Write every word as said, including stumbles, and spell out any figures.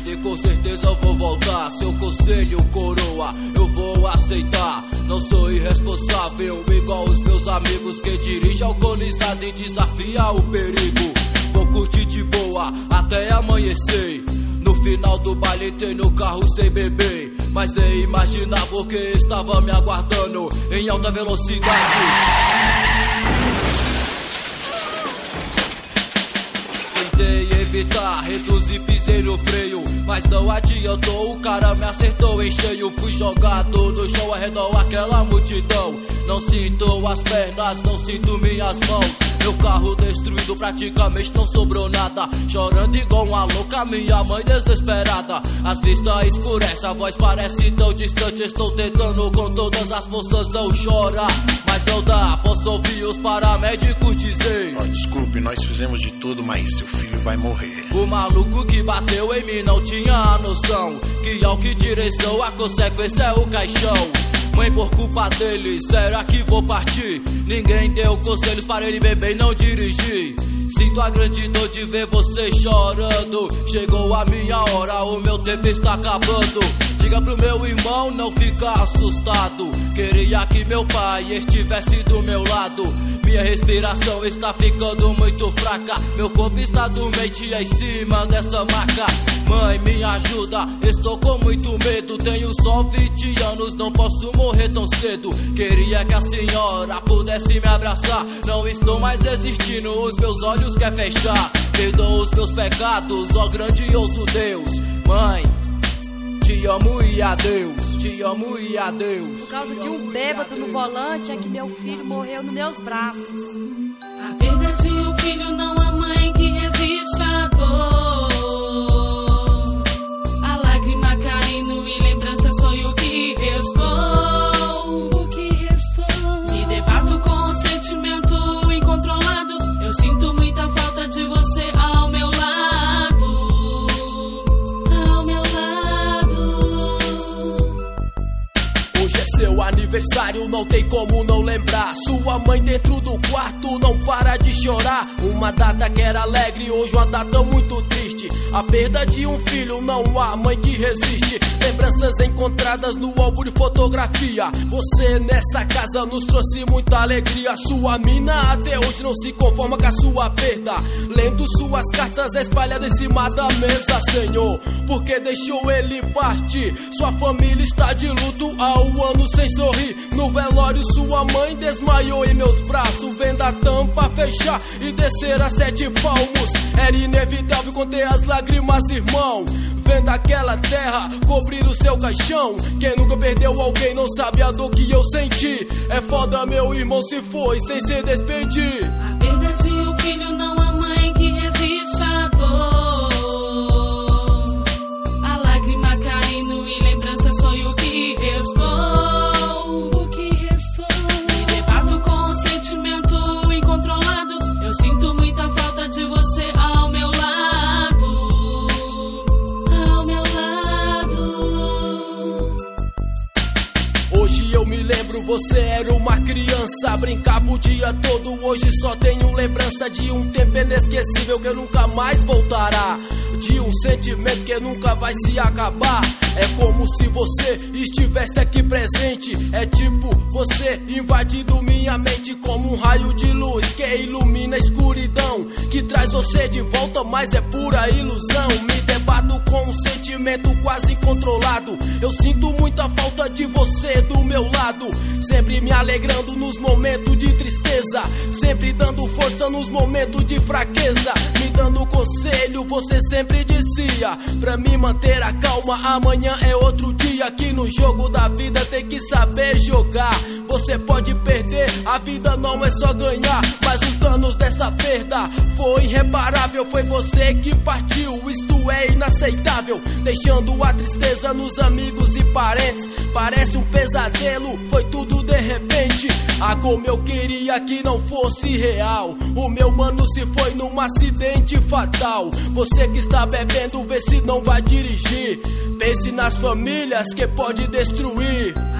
e com certeza eu vou voltar. Seu conselho, coroa, eu vou aceitar. Não sou irresponsável igual os meus amigos que dirigem alcoolizado e desafia o perigo. Vou curtir de boa até amanhecer. No final do baile entrei no carro sem beber, mas nem imaginava que estava me aguardando em alta velocidade. Tentei evitar, reduzi, pisei no freio, mas não adiantou, o cara me acertou em cheio. Fui jogado no chão ao redor aquela multidão. Não sinto as pernas, não sinto minhas mãos. Meu carro destruído, praticamente não sobrou nada. Chorando igual uma louca, minha mãe desesperada. As vistas escurecem, a voz parece tão distante. Estou tentando com todas as forças não chorar, mas não dá, posso ouvir os paramédicos dizer: oh, desculpe, nós fizemos de tudo, mas seu filho vai morrer. O maluco que bateu em mim não tinha a noção que ao que direção a consequência é o caixão. Mãe, por culpa deles, será que vou partir? Ninguém deu conselhos para ele beber e não dirigir. Sinto a grande dor de ver você chorando. Chegou a minha hora, o meu tempo está acabando. Diga pro meu irmão não ficar assustado. Queria que meu pai estivesse do meu lado. Minha respiração está ficando muito fraca. Meu corpo está dormente em cima dessa maca. Mãe, me ajuda, estou com muito medo. Tenho só vinte anos, não posso morrer tão cedo. Queria que a senhora pudesse me abraçar. Não estou mais existindo, os meus olhos quer fechar. Perdoa os meus pecados, ó grandioso Deus. Mãe, te amo e adeus, te amo e adeus. Por causa de um bêbado no volante é que meu filho morreu nos meus braços. A perda de um filho não há mãe que resiste à dor. A lágrima caindo e lembrança sonho que restou. O que restou? Me debato com um sentimento incontrolado. Eu sinto muita falta de você ao meu lado. Ao meu lado. Hoje é seu aniversário, não tem como não lembrar. Sua mãe dentro do quarto não para de chorar. Uma data que era alegre, hoje uma data muito triste. A perda de um filho, não há mãe que resiste. Lembranças encontradas no álbum de fotografia. Você nessa casa nos trouxe muita alegria. Sua mina até hoje não se conforma com a sua perda. Lendo suas cartas espalhadas em cima da mesa, Senhor, porque deixou ele partir. Sua família está de luto há um ano sem sorrir. No velório sua mãe desmaiou em meus braços, vendo a tampa fechar e descer a sete palmos. Era inevitável conter as lágrimas, irmão, vendo aquela terra cobrir o seu caixão. Quem nunca perdeu alguém não sabe a dor que eu senti. É foda, meu irmão se foi sem se despedir. A perda de um filho não há mãe que resiste à dor. A lágrima caindo e lembrança sonho que restou. O que restou? Me debato com um sentimento incontrolado. Eu sinto muita falta de você ao meu lado. Ao meu lado. Hoje eu me lembro, você era uma criança, brincava o dia todo. Hoje só tenho lembrança de um tempo inesquecível que nunca mais voltará. De um sentimento que nunca vai se acabar. É como se você estivesse aqui presente. É tipo você invadindo minha mente como um raio de luz que ilumina a escuridão, que traz você de volta, mas é pura ilusão. Me debato com um sentimento quase controlado. Eu sinto muita falta de você do meu lado, sempre me alegrando nos momentos de tristeza, sempre dando força nos momentos de fraqueza, me dando conselho, você sempre dizia pra me manter a calma. Amanhã é outro dia, que no jogo da vida tem que saber jogar. Você pode perder, a vida não é só ganhar, mas os danos dessa perda foi irreparável. Foi você que partiu, isto é inaceitável, deixando a tristeza nos amigos e parentes. Parece um pesadelo, foi tudo de repente. Ah, como eu queria que não fosse real. O meu mano se foi num acidente fatal. Você que está bebendo, vê se não vai dirigir. Pense nas famílias que pode destruir.